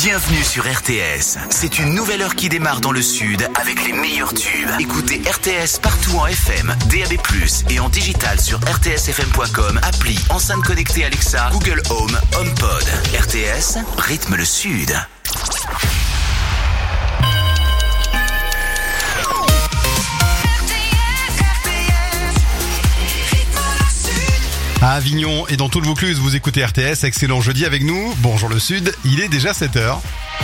Bienvenue sur RTS. C'est une nouvelle heure qui démarre dans le sud avec les meilleurs tubes. Écoutez RTS partout en FM, DAB+, et en digital sur rtsfm.com, appli, enceinte connectée Alexa, Google Home, HomePod. RTS, rythme le sud. À Avignon et dans tout le Vaucluse, vous écoutez RTS, excellent jeudi avec nous. Bonjour le Sud, il est déjà 7h.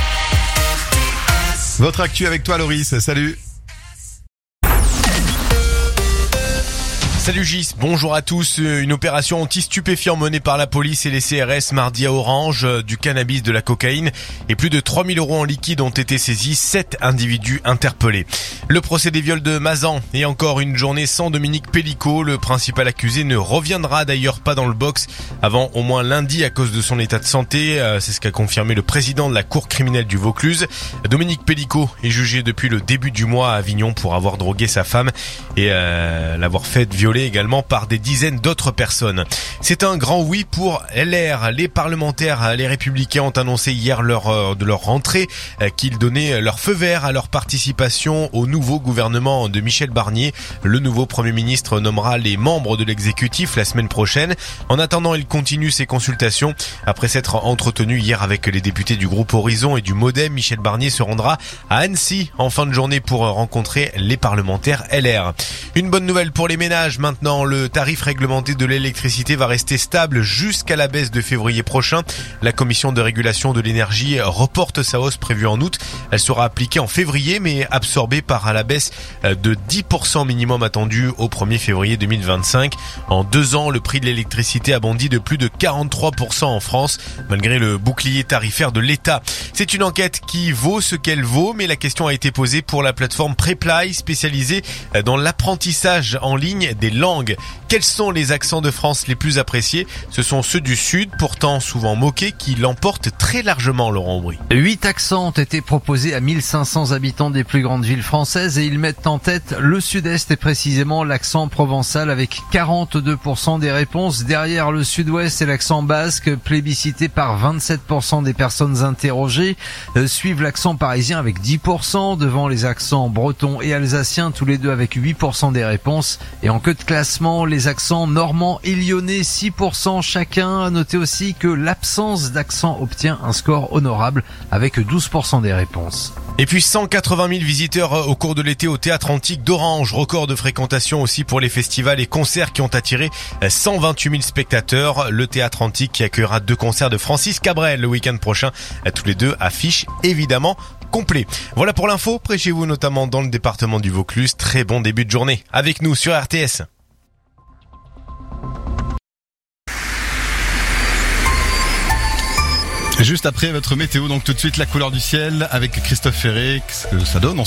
Votre actu avec toi Loris, salut. Salut Gis, bonjour à tous. Une opération anti-stupéfiants menée par la police et les CRS mardi à Orange, du cannabis, de la cocaïne et plus de 3000 € en liquide ont été saisis, 7 individus interpellés. Le procès des viols de Mazan et encore une journée sans Dominique Pellicot. Le principal accusé ne reviendra d'ailleurs pas dans le box avant au moins lundi à cause de son état de santé. C'est ce qu'a confirmé le président de la cour criminelle du Vaucluse. Dominique Pellicot est jugé depuis le début du mois à Avignon pour avoir drogué sa femme et l'avoir fait violer également par des dizaines d'autres personnes. C'est un grand oui pour LR. Les parlementaires, les Républicains ont annoncé hier de leur rentrée qu'ils donnaient leur feu vert à leur participation au nouveau gouvernement de Michel Barnier. Le nouveau Premier ministre nommera les membres de l'exécutif la semaine prochaine. En attendant, il continue ses consultations. Après s'être entretenu hier avec les députés du groupe Horizon et du Modem, Michel Barnier se rendra à Annecy en fin de journée pour rencontrer les parlementaires LR. Une bonne nouvelle pour les ménages. Maintenant, le tarif réglementé de l'électricité va rester stable jusqu'à la baisse de février prochain. La commission de régulation de l'énergie reporte sa hausse prévue en août. Elle sera appliquée en février mais absorbée par la baisse de 10% minimum attendue au 1er février 2025. En 2 ans, le prix de l'électricité a bondi de plus de 43% en France, malgré le bouclier tarifaire de l'État. C'est une enquête qui vaut ce qu'elle vaut, mais la question a été posée pour la plateforme Preply, spécialisée dans l'apprentissage en ligne des langues. Quels sont les accents de France les plus appréciés? Ce sont ceux du Sud, pourtant souvent moqués, qui l'emportent très largement, Laurent Aubry. 8 accents ont été proposés à 1500 habitants des plus grandes villes françaises et ils mettent en tête le Sud-Est et précisément l'accent provençal avec 42% des réponses. Derrière le Sud-Ouest et l'accent basque, plébiscité par 27% des personnes interrogées. Suivent l'accent parisien avec 10%, devant les accents bretons et alsaciens, tous les deux avec 8% des réponses. Et en queue de classement, les accents normands et lyonnais, 6% chacun. À noter aussi que l'absence d'accent obtient un score honorable avec 12% des réponses. Et puis 180 000 visiteurs au cours de l'été au Théâtre Antique d'Orange. Record de fréquentation aussi pour les festivals et concerts qui ont attiré 128 000 spectateurs. Le Théâtre Antique qui accueillera 2 concerts de Francis Cabrel le week-end prochain. Tous les 2 affiches évidemment complet. Voilà pour l'info. Près chez vous, notamment dans le département du Vaucluse. Très bon début de journée avec nous sur RTS. Juste après votre météo, donc tout de suite la couleur du ciel avec Christophe Ferré, ce que ça donne.